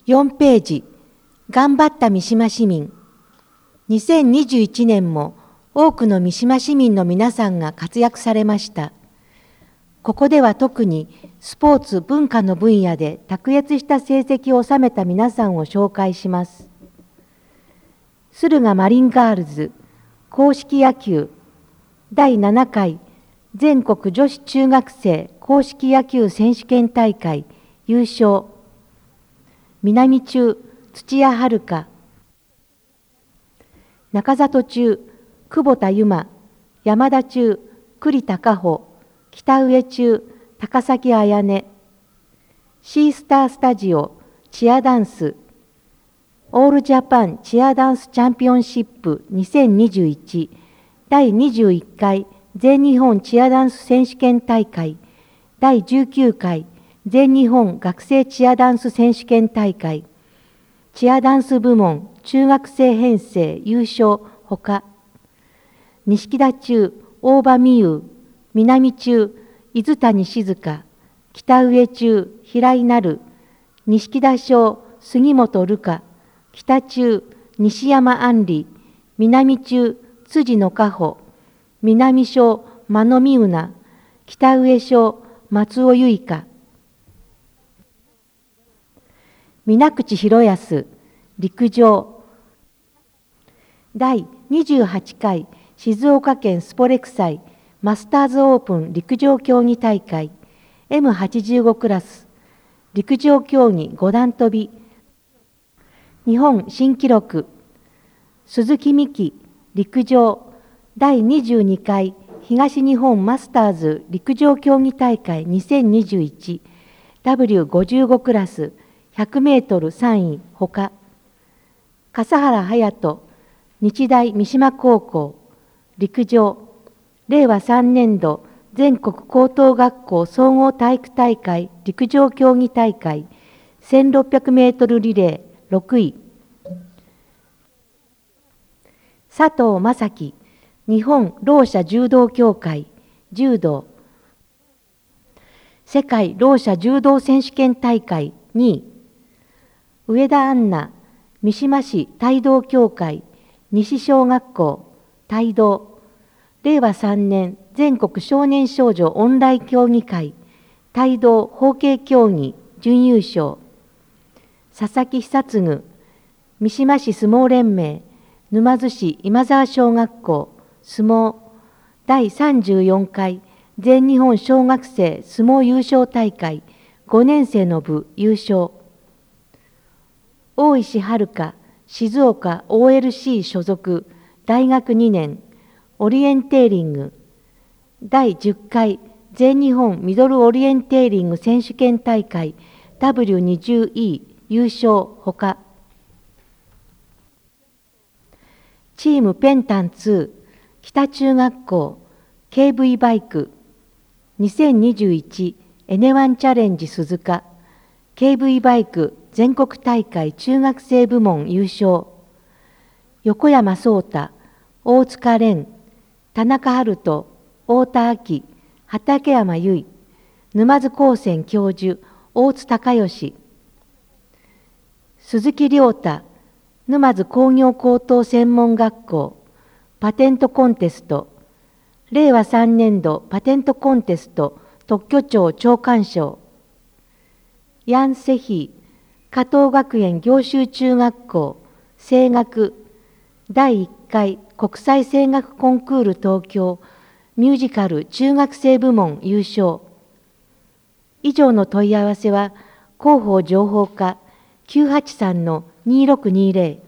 4ページ、頑張った三島市民。2021年も多くの三島市民の皆さんが活躍されました。ここでは特にスポーツ・文化の分野で卓越した成績を収めた皆さんを紹介します。駿河マリンガールズ硬式野球第7回全国女子中学生硬式野球選手権大会優勝。南中土屋遥、中里中久保田由馬、山田中栗田佳穂、北上中高崎彩音、シースタースタジオチアダンスオールジャパンチアダンスチャンピオンシップ2021第21回全日本チアダンス選手権大会第19回全日本学生チアダンス選手権大会チアダンス部門中学生編成優勝ほか、錦田中大場美優、南中伊豆谷静香、北上中平井なる、錦田小杉本瑠香、北中西山杏里、南中辻野佳穂、南小真野美宇奈、北上小松尾結香、水口博康、陸上第28回静岡県スポレク祭マスターズオープン陸上競技大会 M85 クラス陸上競技5段跳び日本新記録鈴木美希陸上第22回東日本マスターズ陸上競技大会 2021W55 クラス100メートル3位ほか、笠原隼人、日大三島高校、陸上、令和3年度全国高等学校総合体育大会陸上競技大会1600メートルリレー6位、佐藤正樹、日本ろう者柔道協会、柔道、世界ろう者柔道選手権大会2位、上田杏奈、三島市帯同協会、西小学校、帯同、令和3年全国少年少女オンライン競技会、帯同法系競技準優勝、佐々木久嗣、三島市相撲連盟、沼津市今沢小学校、相撲、第34回全日本小学生相撲優勝大会5年生の部優勝、大石遥、静岡 OLC 所属大学2年オリエンテーリング第10回全日本ミドルオリエンテーリング選手権大会 W20E 優勝ほか、チームペンタン2北中学校 KV バイク2021エネワンチャレンジ鈴鹿 KV バイク全国大会中学生部門優勝、横山壮太、大塚蓮、田中春人、太田昭、畠山由衣、沼津高専教授、大津孝義、鈴木亮太、沼津工業高等専門学校、パテントコンテスト、令和3年度パテントコンテスト特許庁長官賞、ヤン・セヒー、加藤学園行修中学校声楽第1回国際声楽コンクール東京ミュージカル中学生部門優勝。以上の問い合わせは広報情報課 983-2620